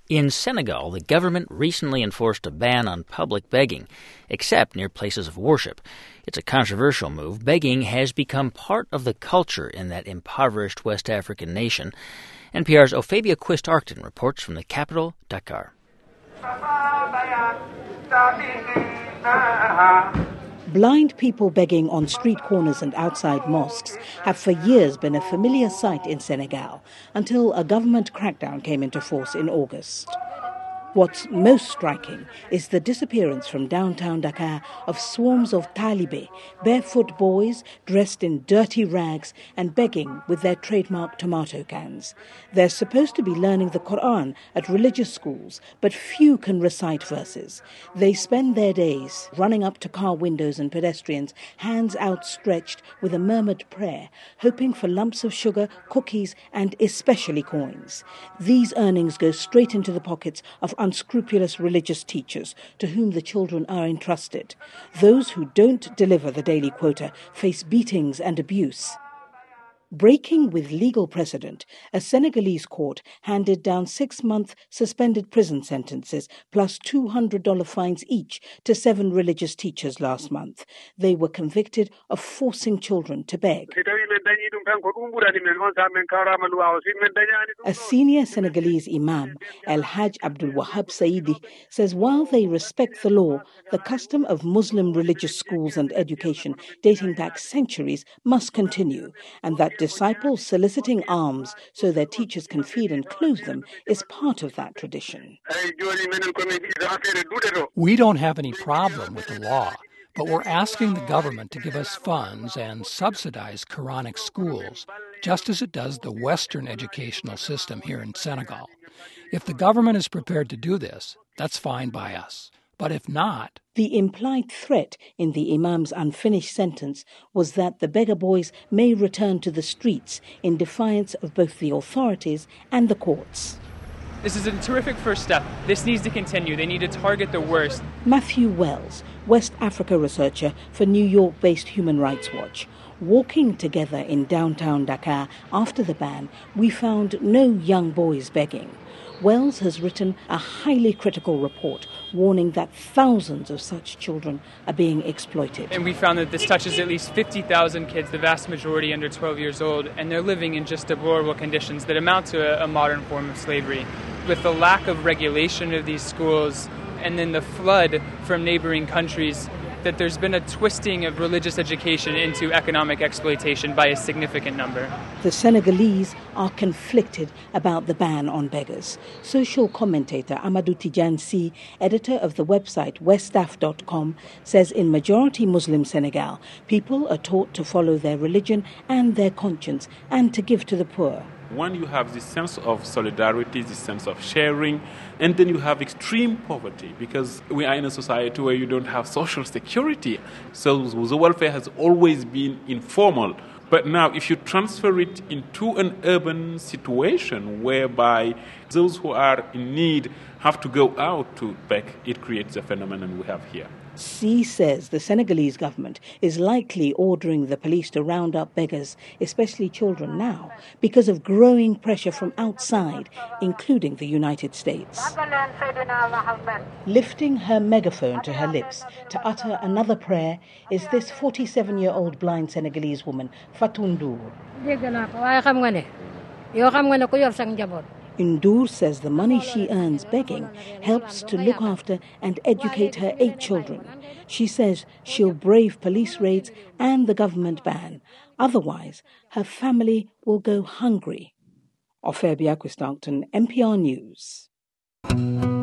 In Senegal, the government recently enforced a ban on public begging, except near places of worship. It's a controversial move. Begging has become part of the culture in that impoverished West African nation. NPR's Ophebia Quist-Arcton reports from the capital, Dakar. Blind people begging on street corners and outside mosques have for years been a familiar sight in Senegal until a government crackdown came into force in August. What's most striking is the disappearance from downtown Dakar of swarms of Talibe, barefoot boys dressed in dirty rags and begging with their trademark tomato cans. They're supposed to be learning the Quran at religious schools, but few can recite verses. They spend their days running up to car windows and pedestrians, hands outstretched with a murmured prayer, hoping for lumps of sugar, cookies, and especially coins. These earnings go straight into the pockets of unscrupulous religious teachers to whom the children are entrusted. Those who don't deliver the daily quota face beatings and abuse. Breaking with legal precedent, a Senegalese court handed down 6-month suspended prison sentences plus $200 fines each to 7 religious teachers last month. They were convicted of forcing children to beg. A senior Senegalese imam, El Haj Abdul Wahab Saidi, says while they respect the law, the custom of Muslim religious schools and education dating back centuries must continue, and that disciples soliciting alms so their teachers can feed and clothe them is part of that tradition. We don't have any problem with the law, but we're asking the government to give us funds and subsidize Quranic schools, just as it does the Western educational system here in Senegal. If the government is prepared to do this, that's fine by us. But if not... The implied threat in the imam's unfinished sentence was that the beggar boys may return to the streets in defiance of both the authorities and the courts. This is a terrific first step. This needs to continue. They need to target the worst. Matthew Wells, West Africa researcher for New York-based Human Rights Watch. Walking together in downtown Dakar after the ban, we found no young boys begging. Wells has written a highly critical report warning that thousands of such children are being exploited. And we found that this touches at least 50,000 kids, the vast majority under 12 years old, and they're living in just deplorable conditions that amount to a modern form of slavery. With the lack of regulation of these schools and then the flood from neighboring countries, that there's been a twisting of religious education into economic exploitation by a significant number. The Senegalese are conflicted about the ban on beggars. Social commentator Amadou Tidiane Sy, editor of the website westaf.com, says in majority Muslim Senegal, people are taught to follow their religion and their conscience and to give to the poor. When you have this sense of solidarity, this sense of sharing, and then you have extreme poverty, because we are in a society where you don't have social security. So the welfare has always been informal. But now if you transfer it into an urban situation whereby those who are in need have to go out to beg, it creates a phenomenon we have here. Sy says the Senegalese government is likely ordering the police to round up beggars, especially children now, because of growing pressure from outside, including the United States. Lifting her megaphone to her lips to utter another prayer is this 47-year-old blind Senegalese woman, Fatou Ndour. Ndour says the money she earns begging helps to look after and educate her 8 children. She says she'll brave police raids and the government ban. Otherwise, her family will go hungry. Ophebia Quist-Arcton, NPR News.